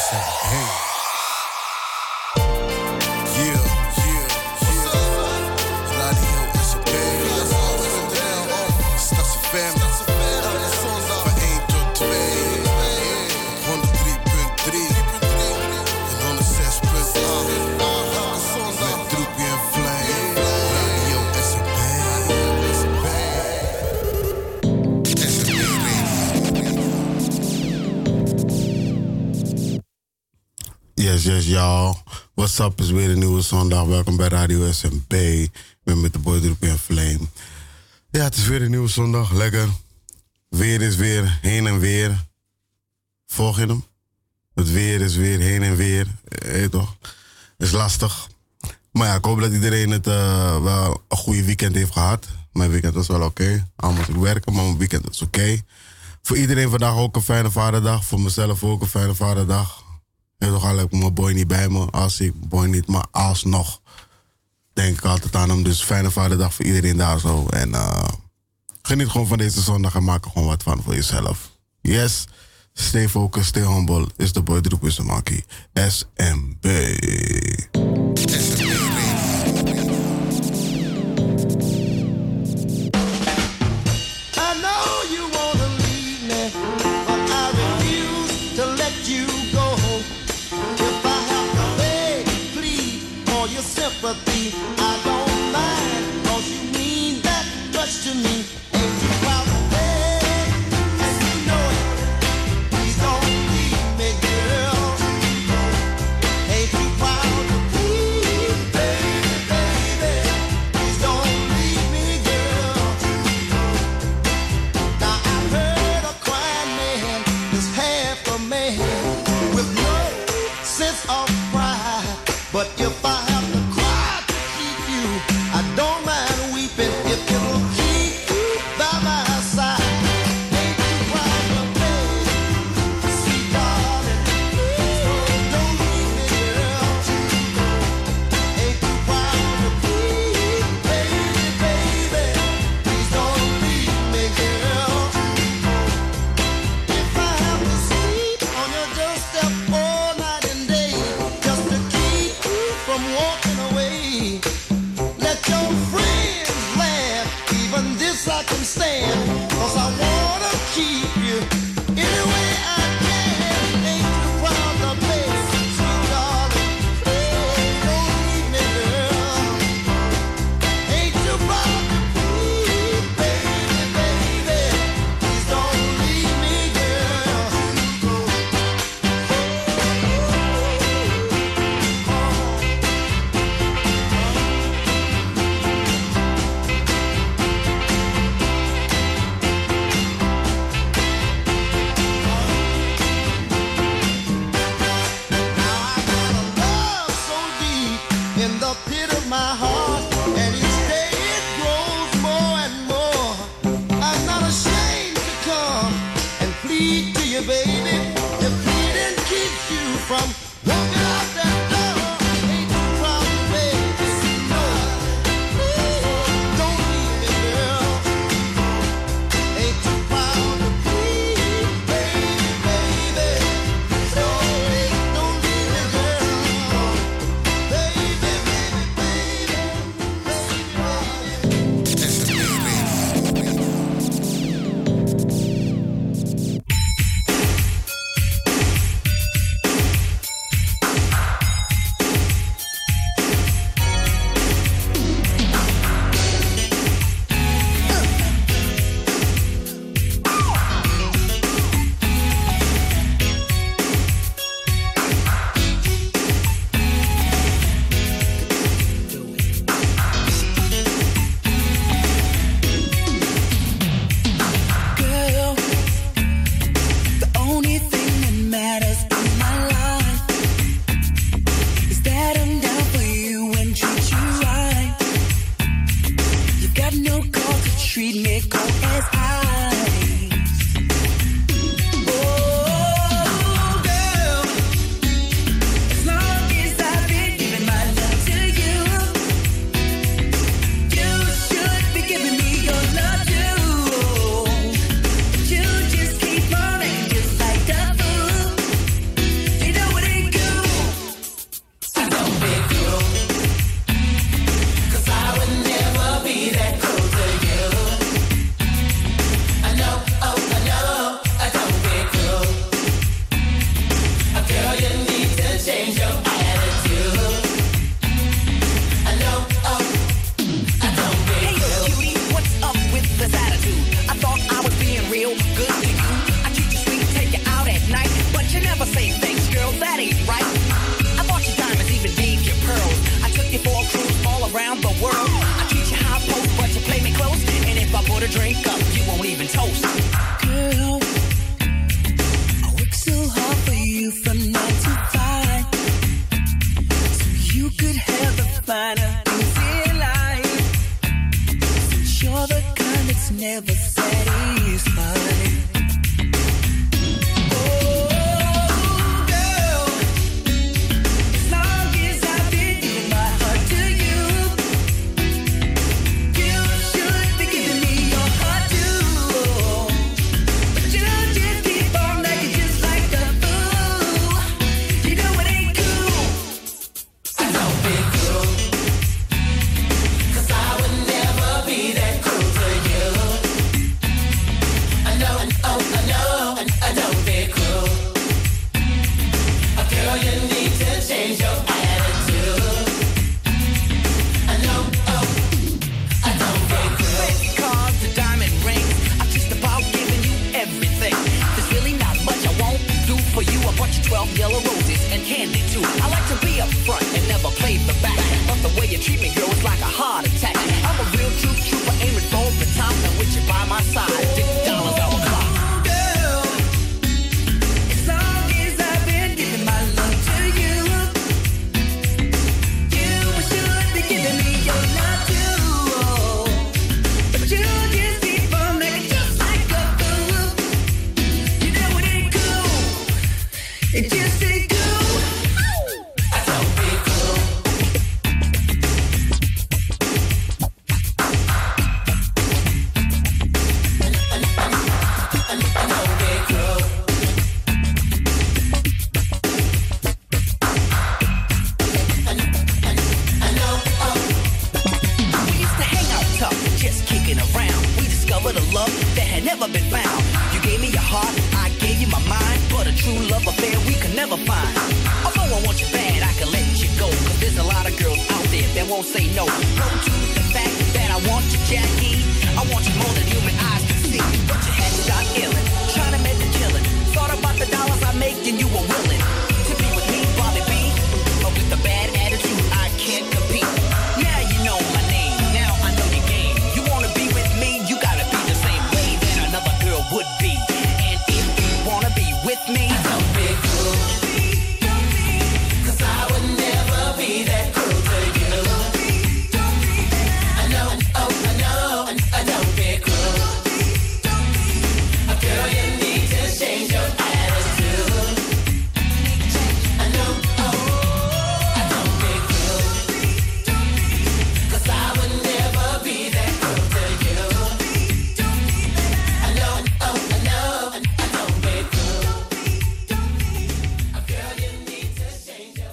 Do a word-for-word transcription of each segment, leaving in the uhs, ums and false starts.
Yes, yes, y'all. What's up? Is weer een nieuwe zondag. Welkom bij Radio S M B. Ik ben met de boy Droepie en Flame. Ja, het is weer een nieuwe zondag. Lekker. Weer is weer heen en weer. Volg je hem? Het weer is weer heen en weer. Hé, toch? Is lastig. Maar ja, ik hoop dat iedereen het uh, wel een goede weekend heeft gehad. Mijn weekend was wel oké. Okay. Allemaal moet ik werken, maar mijn weekend was oké. Okay. Voor iedereen vandaag ook een fijne vaderdag. Voor mezelf ook een fijne vaderdag. Ik heb toch al mijn boy niet bij me. Als ik boy niet, maar alsnog denk ik altijd aan hem. Dus fijne vaderdag voor iedereen daar zo. En uh, geniet gewoon van deze zondag en maak er gewoon wat van voor jezelf. Yes, stay focused, stay humble. Is de boy Droepie is Makkie. S M B. S M B. Sympathy, I don't mind, cause you mean that much to me. Ain't you proud of me? And you know it, please don't leave me, girl. Ain't you proud of me, baby, baby? Please don't leave me, girl. Now I've heard a crying man is half a man with no sense of pride, but if I stand, cause I wanna keep you any way I can. Ain't you proud of me, sweet darling? Please don't leave me, girl. Ain't you proud of me, baby, baby? Please don't leave me, girl. My heart, and each day it grows more and more. I'm not ashamed to come and plead to you, baby. If pleading keeps you from walking out that door, ain't you proud of me? No, please don't leave me, girl. Ain't you proud of me, baby, baby? Don't leave, don't leave me, girl. Baby, baby. Duck drink up, you won't even toast. Girl, I work so hard for you from nine to five, so you could have the finer things in life. Since you're the kind that's never satisfied. twelve yellow roses and candy too. I like to be up front and never play the back, but the way you treat me, girl, is like a heart attack. I'm a real true trooper, aiming for the top, and with you by my side, fifty dollars our clock. Girl, as long as I've been giving my love to you, you should be giving me your love too. But you just keep on making just like a fool. You know it ain't cool. It just ain't cool. I don't be cool. We used to hang out tough, just kicking around. We discovered a love that had never been found. You gave me your heart, I gave you my mind, but a true love affair we could never find. Although I want you bad, I can let you go, cause there's a lot of girls out there that won't say no. No to the fact that I want you, Jackie. I want you more than human eyes can see. But you had to start illin', trying to make the killin'. Thought about the dollars I make and you were willing to be with me, Bobby B. But with the bad attitude, I can't compete. Now you know my name, now I know your game. You wanna be with me, you gotta be the same way that another girl would be. And if you wanna be with me, don't be cool. Cause I would never be that cruel to you. I know, oh, I know, I don't be cruel. A girl, you need to change your attitude. I know, oh, I don't be cruel. Cause I would never be that cruel to you. I know, oh, I know, I don't be cruel. A girl, you need to change your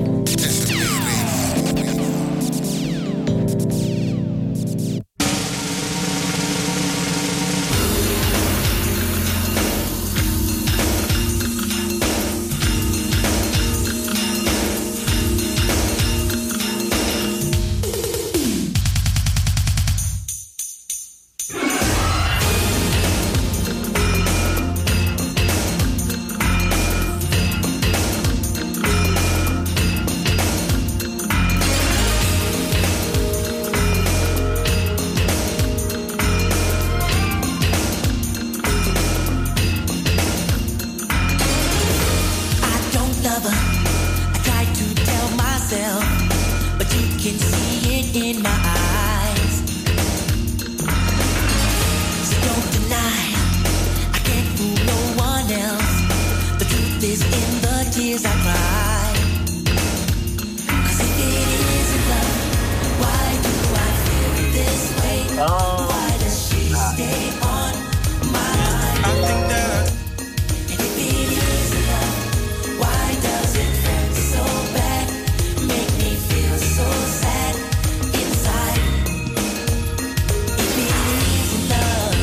I don't love her. I try to tell myself, but you can see it in my eyes. So don't deny, I can't fool no one else. The truth is in the tears I cry. Cause if it isn't love, why do I feel this way? Why does she stay on my mind? I think that And if it isn't love, why does it hurt so bad? Make me feel so sad inside. If it isn't love,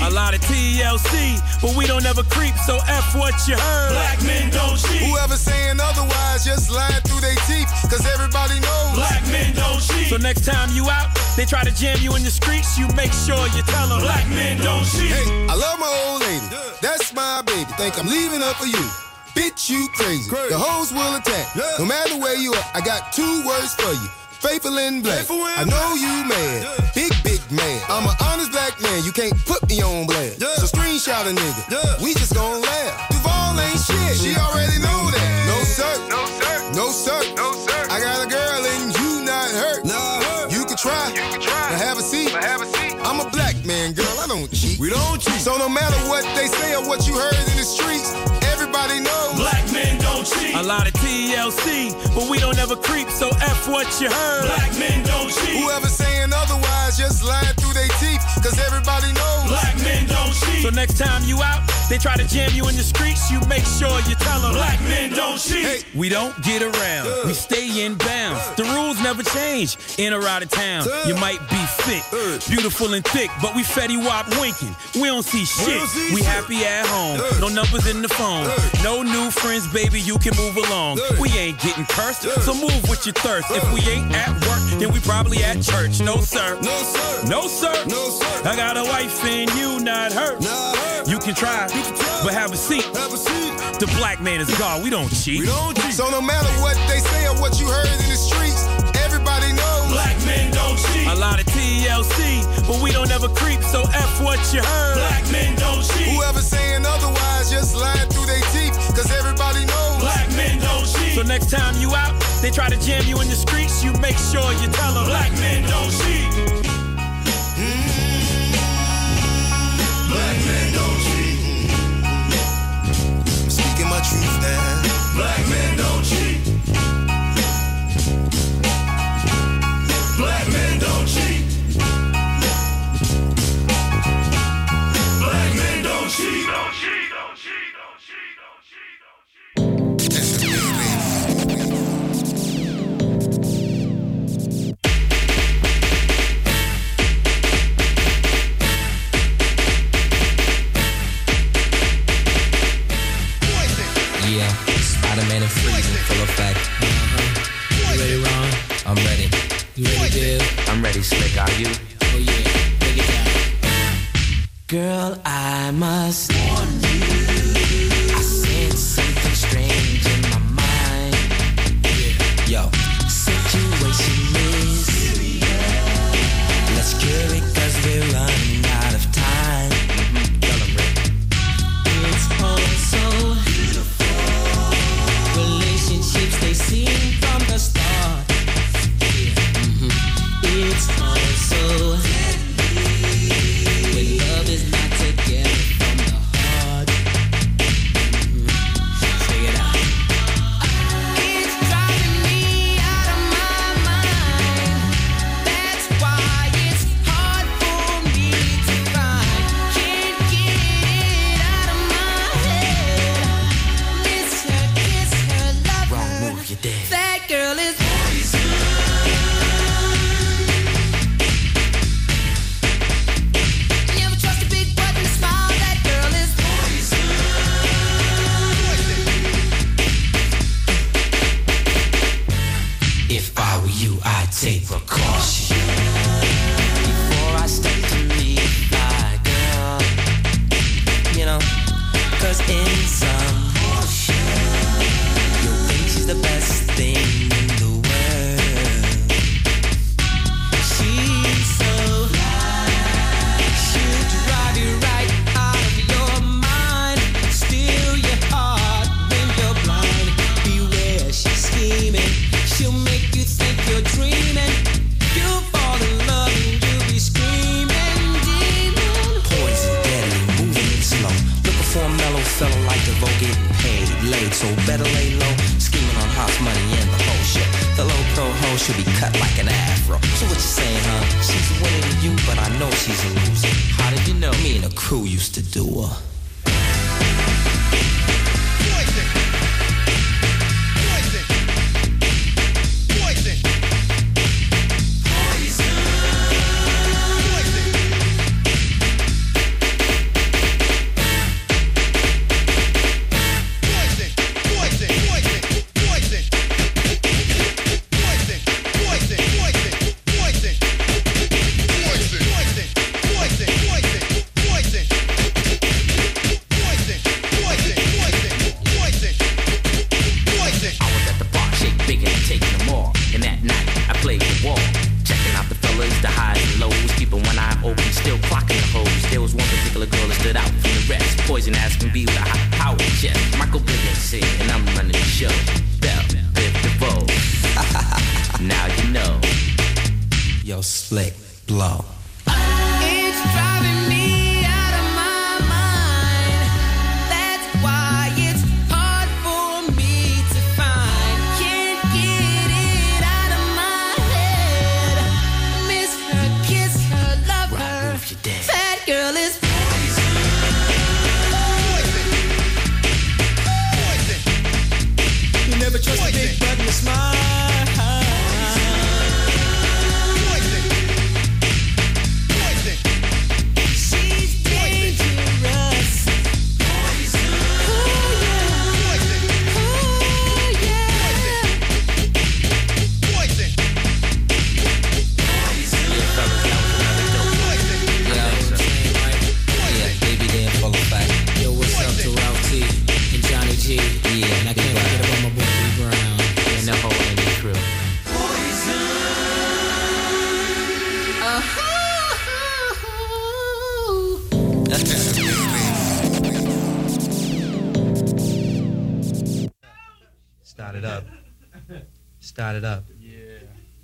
A lot of T L C, but we don't ever creep, so F what you heard. Black men don't cheat. Whoever saying otherwise just lying through their teeth, cause everybody knows black men don't cheat. So next time you out, they try to jam you in the streets, you make sure you tell them black men don't cheat. Hey, I love my old lady, yeah. That's my baby. Think I'm leaving her for you. Bitch, you crazy. crazy. The hoes will attack. Yeah. No matter where you are, I got two words for you. Faithful and black. Faithful and I know you mad. Yeah. Big, big man. I'm an honest black man. You can't put me on blast. Yeah. So screenshot a nigga. Yeah. We just gon' laugh. Duval ain't shit. She already know that. No sir. No sir. No sir. No sir. I got a girl and you not hurt. Nah, hurt. You can try. You can try. Now have a seat. Now have a seat. I'm a black man, girl. I don't cheat. We don't cheat. So no matter what they say or what you heard in the streets, everybody knows black men don't cheat. A lot of T L C, but we don't ever creep, so F what you heard. Black men don't cheat. Whoever saying otherwise just lying through their teeth, cause everybody knows black men don't cheat. So next time you out, they try to jam you in the streets, you make sure you tell them black men don't cheat. Hey. We don't get around, uh. we stay in bounds. Uh. The rules never change, in or out of town. Uh. You might be fit, uh. beautiful and thick, but we Fetty Wap winking. We don't see shit. We, don't see we shit. Happy at home, uh. no numbers in the phone. Uh. No new friends, baby, you can move along. Uh. We ain't getting cursed, uh. so move with your thirst. Uh. If we ain't at work, then we probably at church. No sir, no sir, no sir, no sir. I got a wife and you not hurt. Not hurt. You can try, you can try, but have a seat. Have a seat. The black man is God. We don't cheat. We don't cheat. So no matter what they say or what you heard in the streets, everybody knows black men don't cheat. A lot of T L C, but we don't ever creep, so F what you heard. Black men don't cheat. Whoever saying otherwise just lying through their teeth, cause everybody knows black men don't cheat. So next time you out, they try to jam you in the streets, you make sure you tell them black men don't cheat. Mm-hmm. Black men don't cheat. I'm speaking my truth now. Black men don't cheat. Black men don't cheat. Black men don't cheat. Don't cheat. Don't cheat. Don't cheat. Don't cheat. Don't cheat. Yeah, Spider-Man and freezing, full effect. Uh-huh. You ready, Ron? I'm ready. You ready, Dib? I'm ready, Slick. Are you? Oh yeah, take it down. Girl, I must warn you. I sense something strange in my mind. Yeah. Yo, situation is serious. Let's cure it cause we're running out of time. Mm-hmm. Tell 'em, Rick. It's all so beautiful. Relationships they seem from the start. Mm-hmm. It's all so when love is not together from the heart. Mm-hmm. Check it out. It's driving me out of my mind. That's why it's hard for me to find. Can't get it out of my head. Miss her, kiss her, love her. Wrong move, you're dead. That girl is poison. Never trust a big butt and a smile. That girl is poison. If I were you, I'd take precaution before I step to meet my girl. You know, cause in some you'll think she's the best thing in the world. She's so she'll drive you right out of your mind, steal your heart when you're blind. Beware, she's scheming. She'll make you think you're dreaming. You'll fall in love and you'll be screaming, demon. Poison, deadly, moving slow. Looking for a mellow fella like the vote getting paid, laid, so better lay low. Scheming on house money and the whole shit. The low pro hoe should be cut like an afro. So what you saying, huh? She's a winner to you, but I know she's a loser. How did you know? Me and the crew used to do her. Poison. Poison. Poison. Poison. wall. Checking out the fellas, the highs and lows. Keeping one eye open, still clocking the hoes. There was one particular girl that stood out from the rest. Poison as can be with a high power chest. Michael Bivens here, and I'm running the show. Bell, Biv DeVoe. Now you know. Yo, Slick, blow. It's driving me out of my mind. That's why it's hard for me to find. Can't get it out of my head. Miss her, kiss her, love her. That girl is poison. You never trust a big button to smile. Start it up. Start it up. Yeah.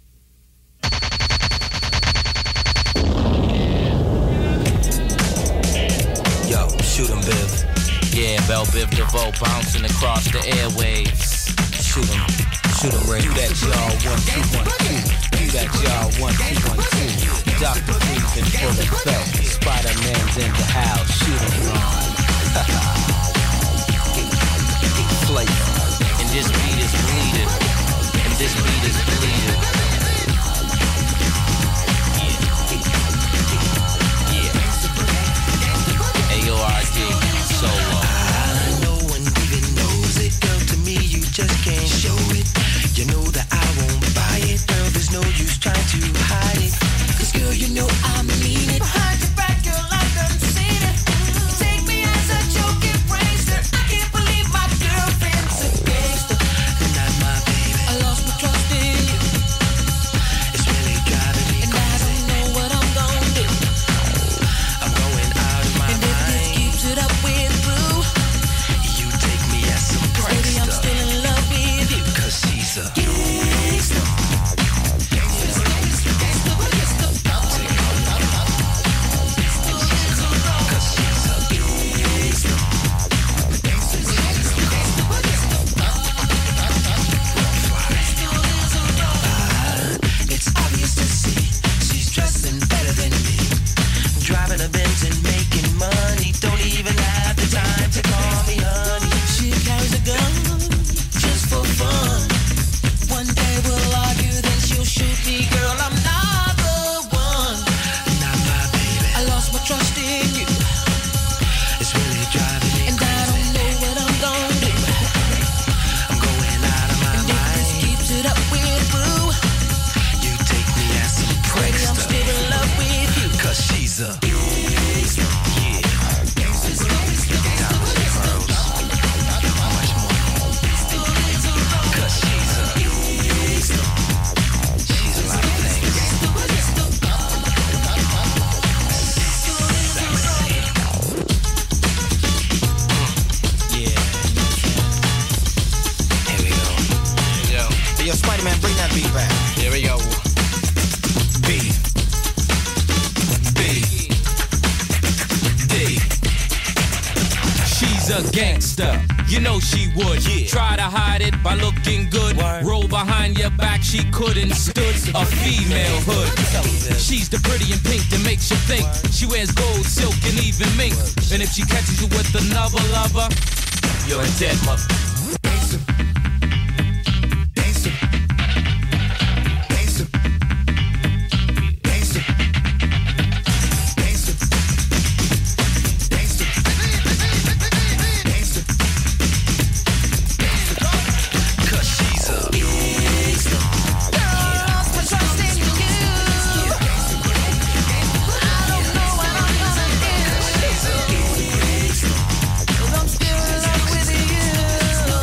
Yo, shoot 'em, Biv. Yeah, Bell Biv DeVoe bouncing across the airwaves. Shoot 'em. Shoot 'em, Ray. Do that, y'all. One, two, one, two. Do that, y'all. One, two, one, two. Doctor Freeze in full effect. Spider-Man's in the house. Shoot 'em, Ron. Flavor. And this beat is bleeding. And this beat is bleeding. Yeah. Yeah. A O R D. Solo. No one even knows it. Girl, to me, you just can't show it. You know that I won't buy it. Girl, there's no use trying to hide it. Cause girl, you know I mean it. Behind your back, girl, I done seen it. Take me as a joking prankster. I can't believe my girlfriend's a gangster. Not my baby. I lost my trust in you. It's really driving me And I don't know what I'm gonna do. I'm going out of my And if this mind. keeps it up with Blue, You take me as some cause baby, I'm prankster. still in love with you. Cause she's a Gangster. It's obvious to see she's dressing better than me. Driving a Benz and making money. Don't even have the time to call me honey. She carries a gun just for fun. One day we'll argue, then she'll shoot me. Girl, I'm not the one. Not my baby. I lost my trust in you. It's really driving me And I crazy. don't know what I'm gonna do. I'm going out of my And if this mind. keeps it up with Blue, You take me as some baby, I'm prankster. still in love with you. Cause she's a yeah. Diamonds and pearls. How much more? Cause she's a she's a lot of things. Yeah. Here we go. Yo. Hey, yo, Spider-Man, bring that beat back. Here we go. B. B. D. She's a gangster, you know she would. Yeah. Try to hide it by looking good. Word. Roll behind your back, she couldn't. Stood a female hood. She's the pretty and pink that makes you think. She wears gold, silk, and even mink. And if she catches you with another lover, you're a dead mother. Cause she's a Lost my trust in you. I don't know what I'm gonna do. 'Cause I'm still in love with you.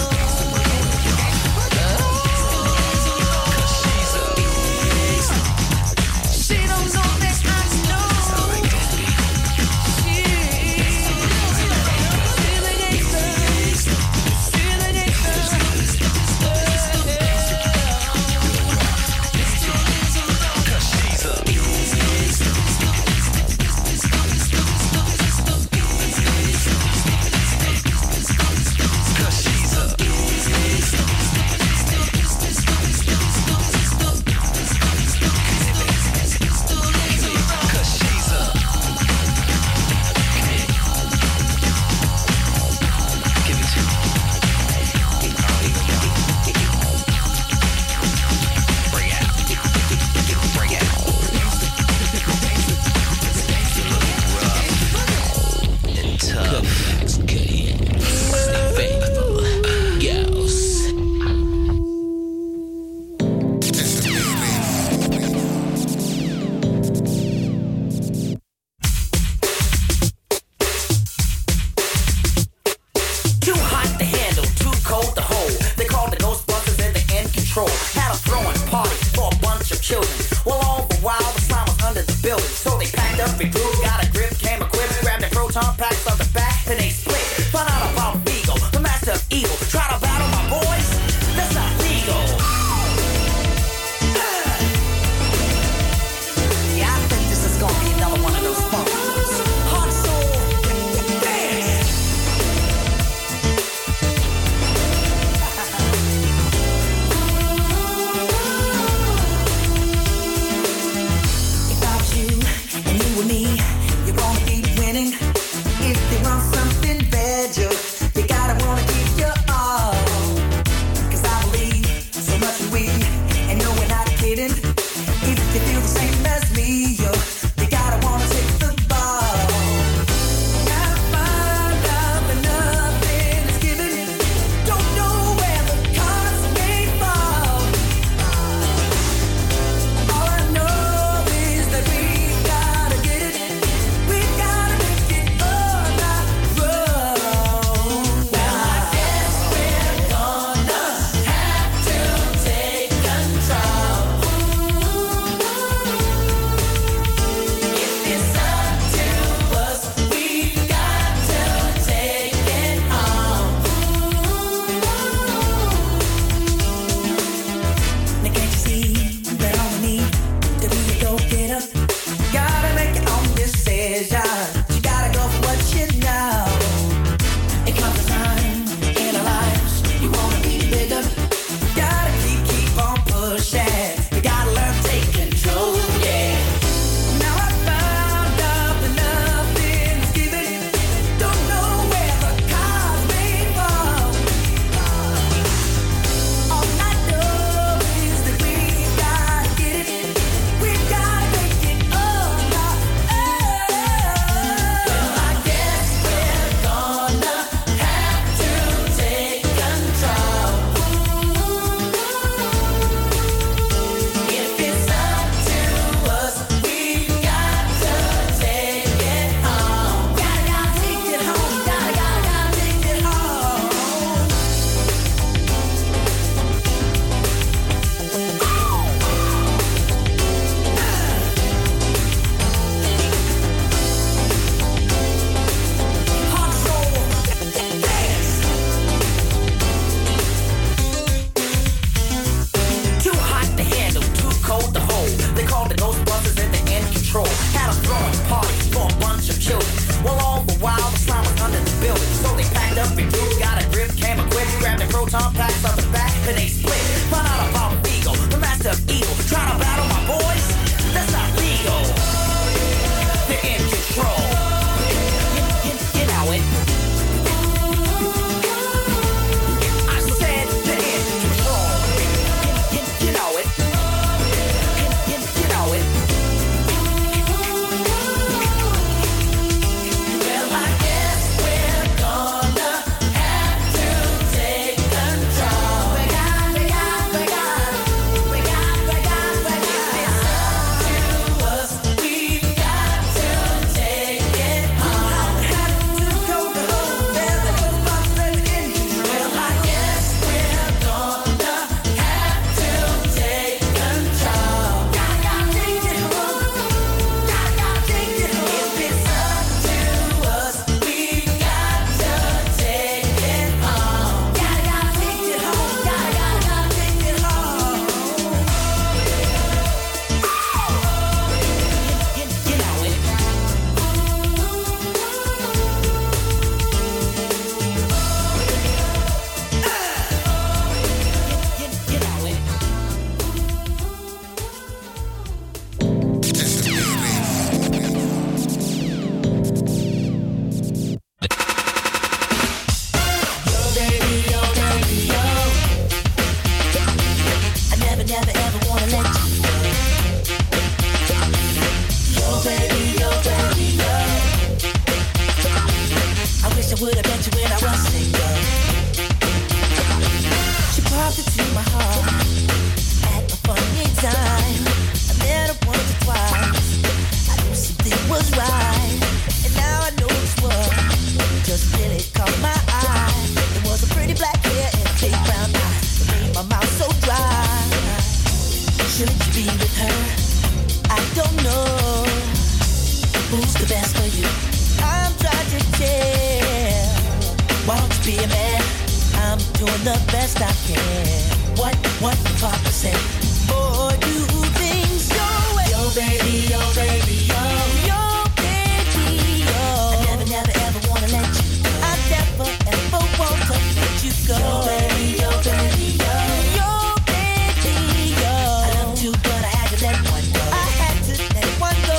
with her? I don't know who's the best for you. I'm trying to tell. Why don't you be a man? I'm doing the best I can. What, what the Papa said? Boy, do things your way. Yo, baby, yo, baby, yo. Yo, baby, yo. I never, never, ever wanna let you go. I never, ever want to let you go. Yo, baby, yo, baby, yo. Yo, baby, yo. I love you, but I had to let one go. I had to let one go.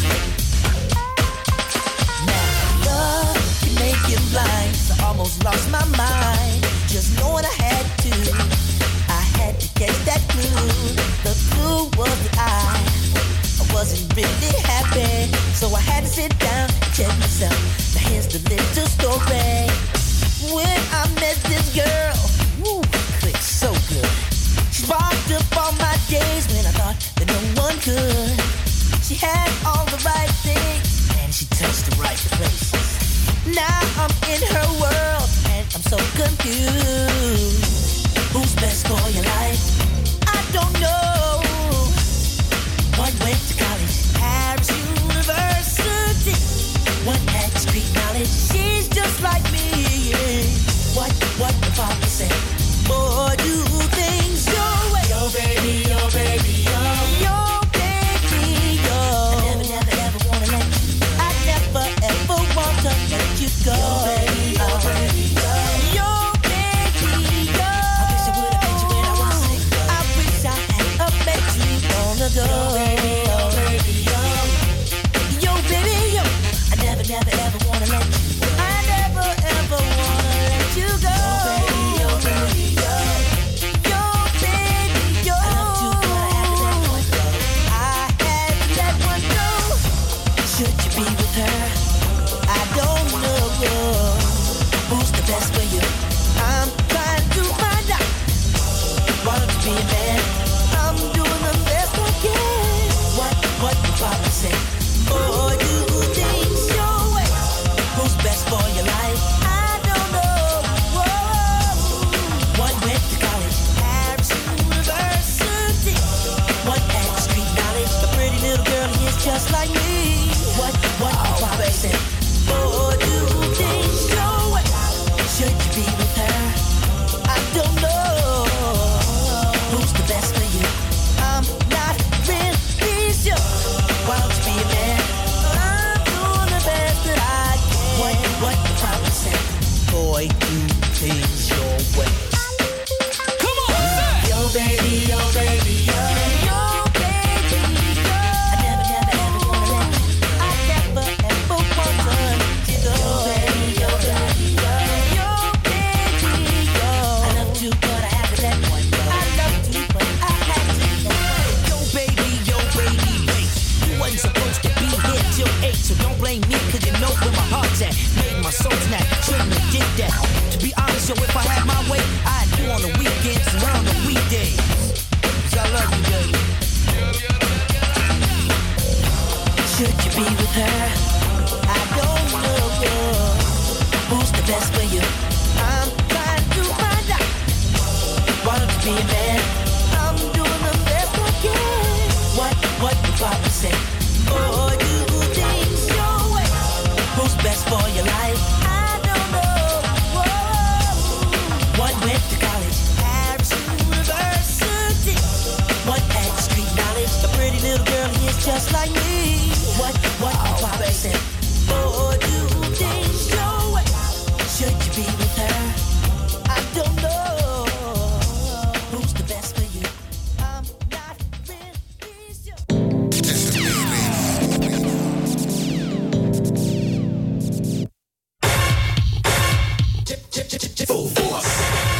Now, love can make you blind. So I almost lost my mind. Just knowing I had to. I had to catch that clue. The clue was that I, I wasn't really happy. So I had to sit down and check myself. Now here's the little story. When I met this girl, woo, clicked so good. She sparked up all my days when I thought that no one could. She had all the right things and she touched the right places. Now I'm in her world and I'm so confused. Who's best for your life? I don't know. One went to college, Harris University. One had street knowledge. She's just like me. Yeah. What, what the Papa said? Boy, do things your way. Yo, baby, yo, baby, yo. Yo, baby, yo. I never, never, ever wanna let you go. I never, ever want to let you go. Yo, baby, yo, baby, yo. Yo, baby, yo. I wish I would've met you when I was single. I wish I had met you long ago. Yo, baby, yo, baby, yo. Yo, baby, yo. I never, never, ever wanna let you go. I never, ever wanna let you go. Yo, baby, yo, baby, yo. Yo, baby, yo. I loved you, but I had to let one go. I had to let one go. Should you be with her? I don't know. Who's the best for you? I'm trying to find out. Why don't you be a man? I'm doing the best I can. What, what the Papa say? Oh, do things your way. Who's best for your life? I don't know. Whoa. One went to college, Harris University. One had street knowledge. The pretty little girl is just like me. What, what the Papa say? Oh, do things your way. Should you be with her? I don't know. Who's the best for you? I'm not really sure. Why don't you be a man? I'm doing the best that I can. What, what the Papa say? Boy, do things your way. Come on, say. Yo, baby, yo, baby, yo. Yo, baby, yo. I never, never, ever wanna let you. I never, ever want to let you go. Yo, baby, yo, baby, yo. Yo, baby, yo. I love you, but I had to let one go. I love you, but I had to let one go. Yo, baby, yo, baby, wait. You wasn't supposed to be here till eight, so don't blame me, cause you know where my heart's at. Made my soul snap, shouldn't have did that. To be honest, yo, if I had my way, I'd do on the weekends and on the weekdays. Cause I love you, baby. Should you be with her? I don't know. Who's the best for you? I'm trying to find out. Why don't you be a man? I'm doing the best I can. What, what the Papa say? Oh, do things your way. Who's best for your life? I don't know. Whoa. One went to college, Harris University. One had street knowledge. The pretty little girl is just like me. What, what the Papa say? Oh, do things your way. Should you be with her? I don't know. Who's the best for you? I'm not really sure. Full force.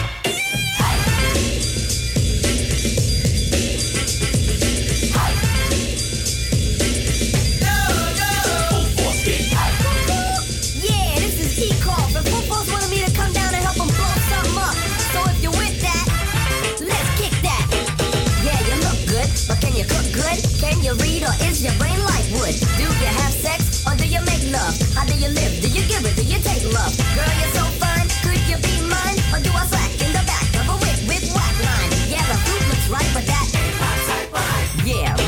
Yeah, this is T-Call. The Full Force wanted me to come down and help them blow something up. So if you're with that, let's kick that. Yeah, you look good, but can you cook good? Can you read or is your brain like wood? Do you have sex or do you make love? How do you live? Do you give it? Do you take love? Girl, you're so fine. Could you be mine? Or do I slack in the back of a whip with whack line? Yeah, the fruit looks right, but that ain't my type of hype. Yeah,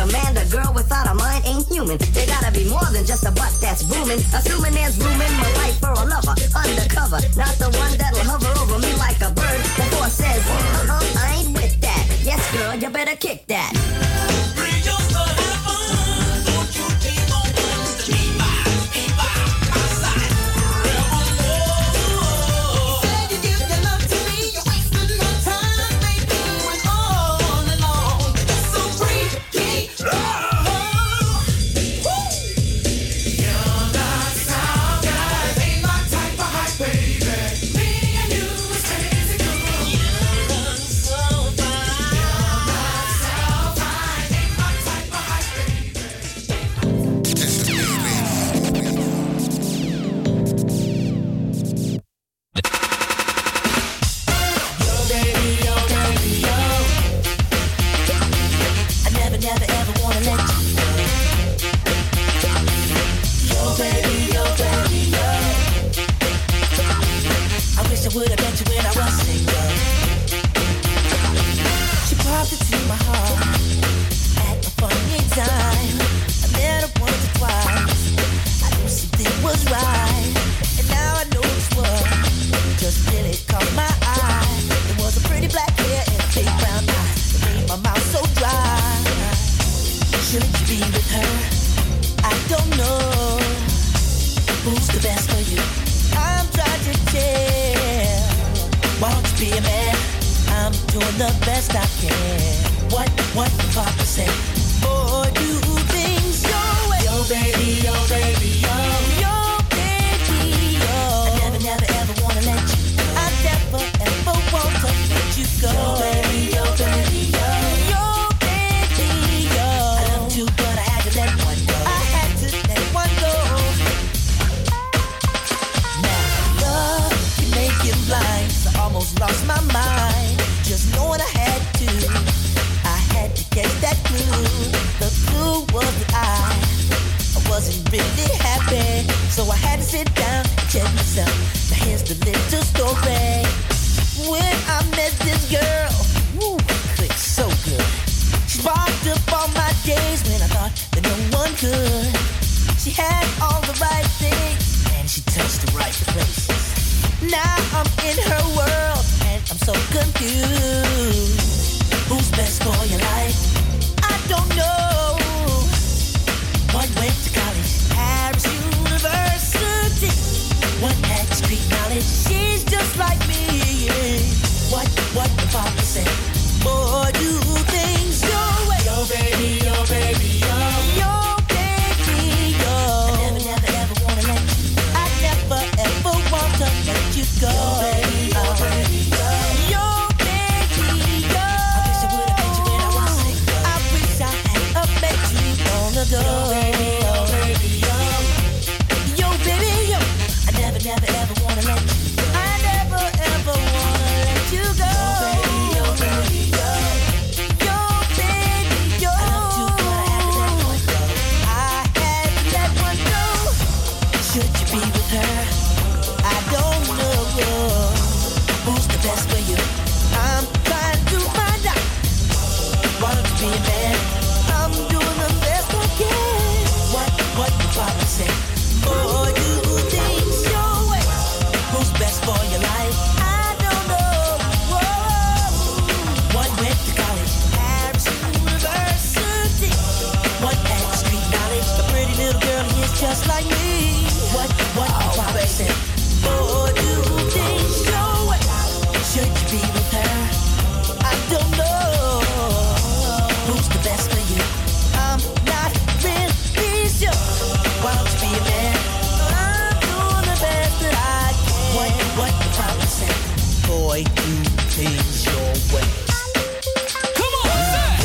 command. A girl without a mind ain't human. There gotta be more than just a butt that's booming. Assuming there's room in my life for a lover. Undercover, not the one that'll hover over me like a bird. The boss says, uh-uh, I ain't with that. Yes, girl, you better kick that.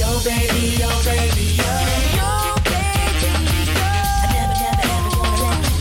Baby, yo, baby, yo. I never, never, ever wanna let you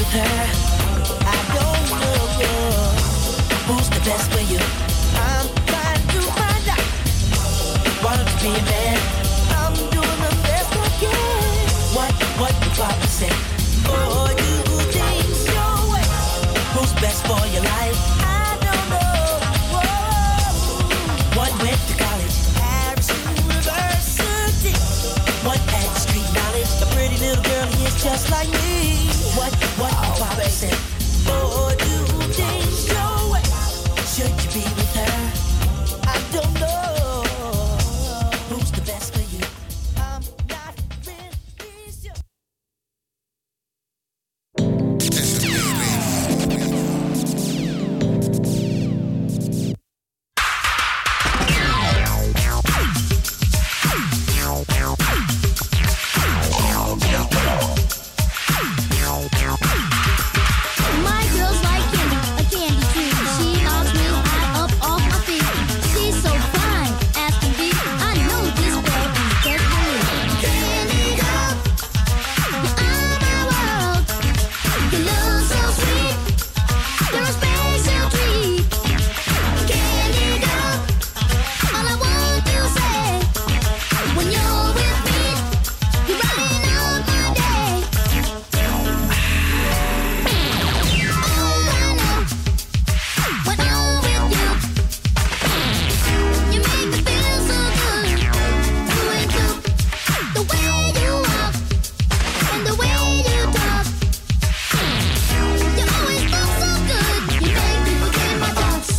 with her. I don't know who's the best for you. I'm trying to find out. Why don't you be a man? I'm doing the best I can. What, what the Papa say? Oh, you change your way. Who's best for your life? I don't know. Whoa. What went to college? Paris University. What had the street knowledge? The pretty little girl is just like me. What, what the Papa say? Oh, you change your way. Should you be with her? I don't know. Who's the best for you? I'm not really sure. My girl's like candy, a candy tree. She knocks me high up off my feet. She's so fine, as can be. I know this girl is just for me. Candy girl, you are my world. You look so sweet, you're a special treat. Candy girl, all I want to say, when you're with me, you're running out my day. When I'm with you, you make me feel so good. You and you, the way you walk and the way you talk, you always look so good. You make me forget my thoughts.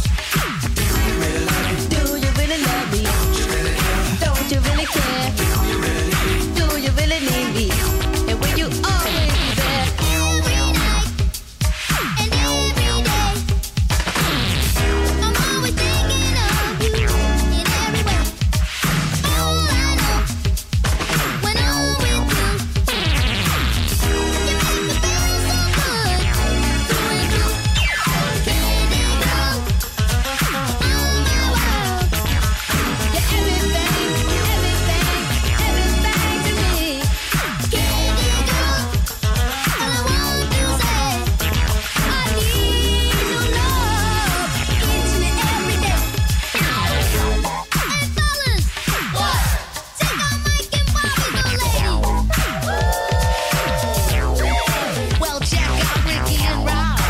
Do you really love me? Don't you really care? Do you really need me? And will you always be there? Every night and every day. I'm always thinking of you in every way. All I know, when I'm with you, you make me feel so good. You and you, candy girl, all my world. You're everything, everything, everything to me. Candy girl, all I want to say, I need your love each and every day. And fellas, what? Take on Mike and Bobby the lady. Well, check out Ricky and Rob.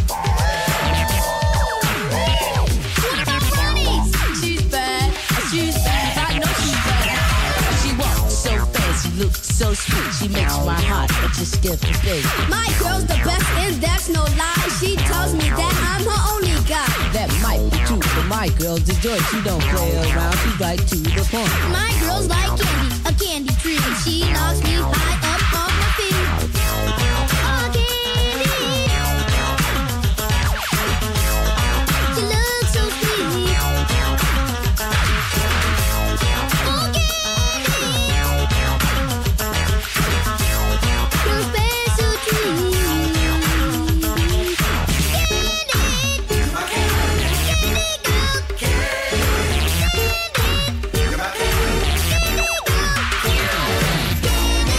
What about Ronnie? She's bad, she's bad. I know she's bad. She walks so fast, she looks so sweet. She makes my heart just skip a beat. My girl's the best, and that's no lie. She tells me that I'm her only guy. That might be true, but my girl's a joy. She don't play around, she's right to the point. My girl's like candy, a candy tree. She knocks me high up on my feet. Oh, candy. You look so sweet. Oh, candy. You're a special treat. Candy. Candy girl.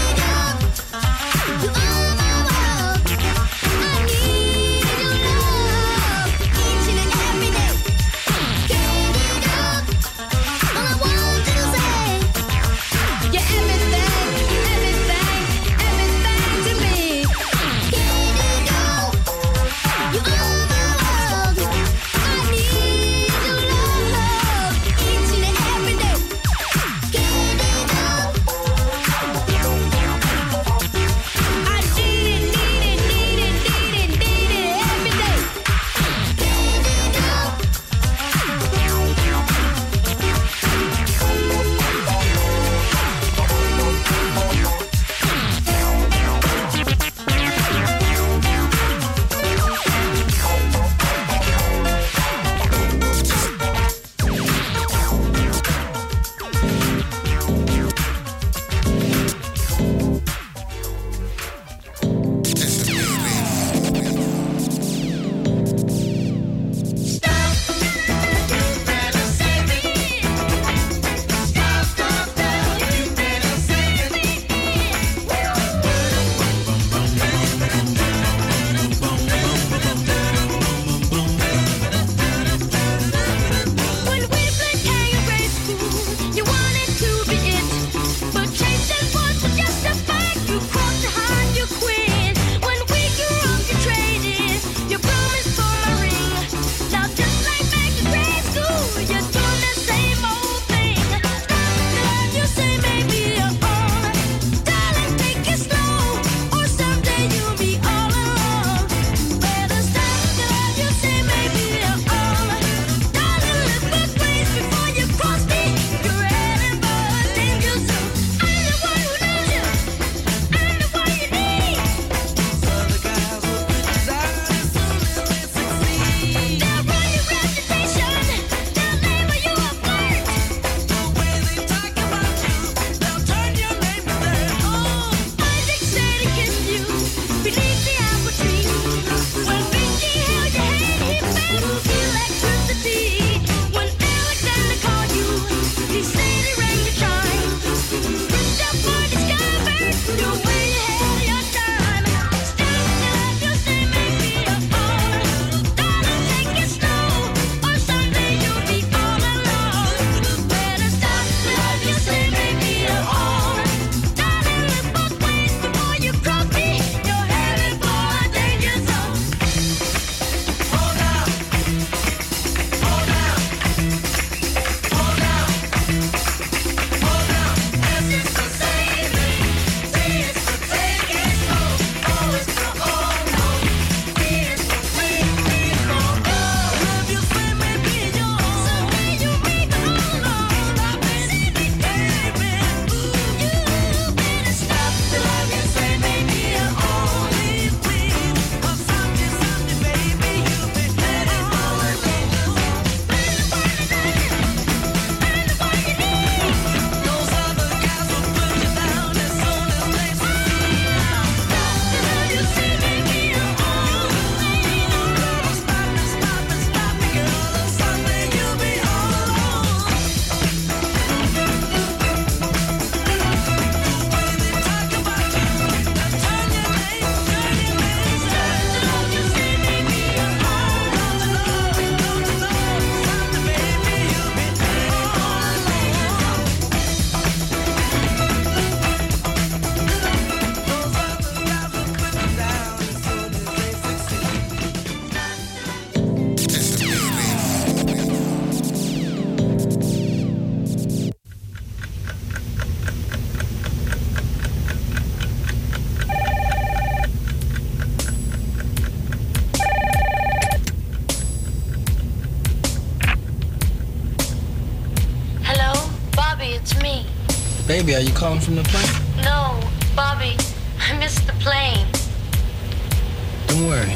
Baby, are you calling from the plane? No, Bobby, I missed the plane. Don't worry.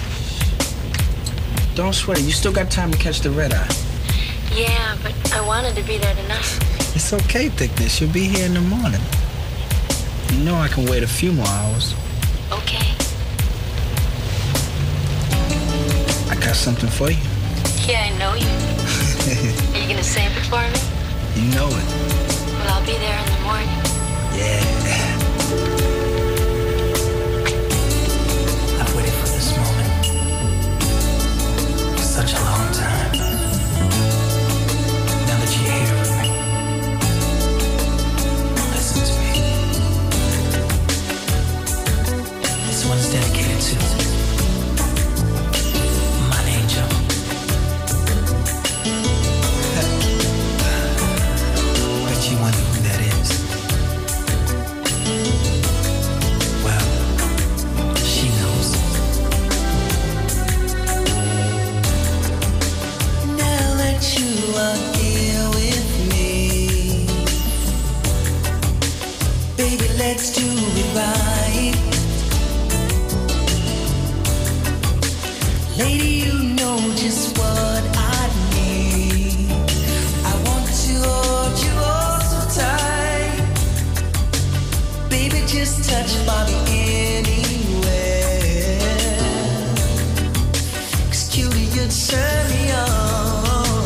Don't sweat it. You still got time to catch the red eye. Yeah, but I wanted to be there tonight. It's okay, Thickness. You'll be here in the morning. You know I can wait a few more hours. Okay. I got something for you. Yeah, I know you. Are you gonna save it for me? You know it. Well, I'll be there in the morning. Yeah. I've waited for this moment for such a long time. Now that you're here with me, listen to me. This one's dedicated to my angel. Bet you wonder who that is. Well, she knows. Now that you are here with me, baby, let's do it right. Lady, you know just what I need. I want to hold you all so tight. Baby, just touch Bobby anywhere. 'Cause cutie, you turn me on.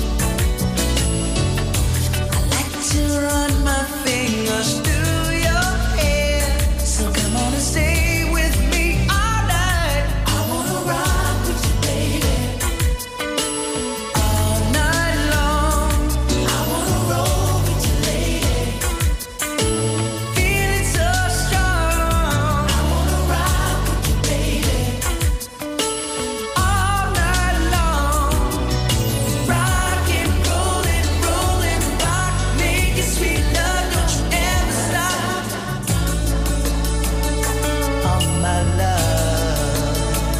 I like to run my fingers through your hair. So come on and stay with me all night. I wanna rock with you, baby, all night long. I wanna roll with you, lady, feeling so strong. I wanna rock with you, baby, all night long. Rockin', rollin', rollin', rock, making sweet love, don't you ever stop. Oh, my love.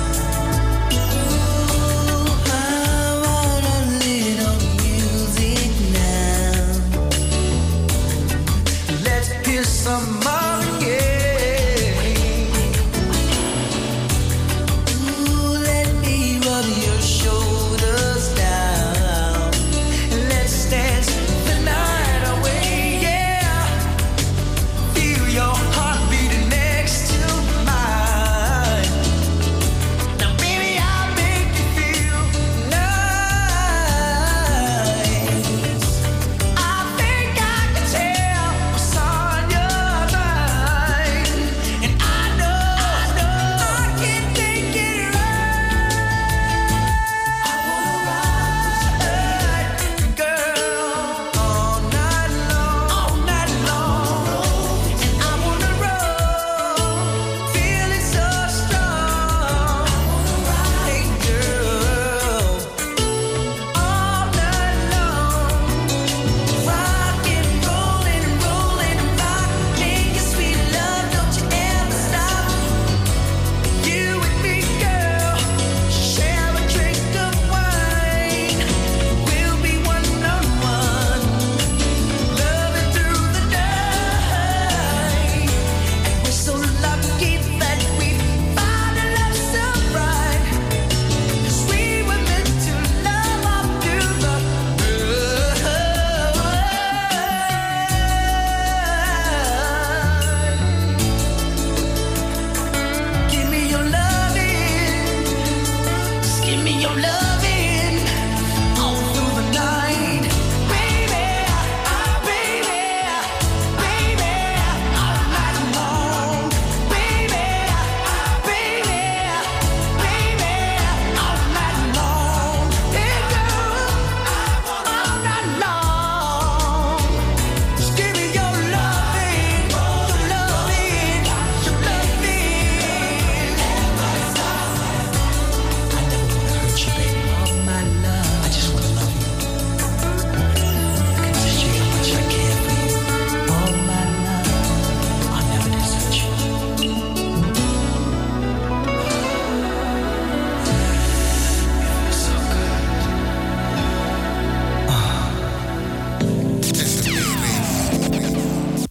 Ooh, I want a little music now. Let's hear some Marvin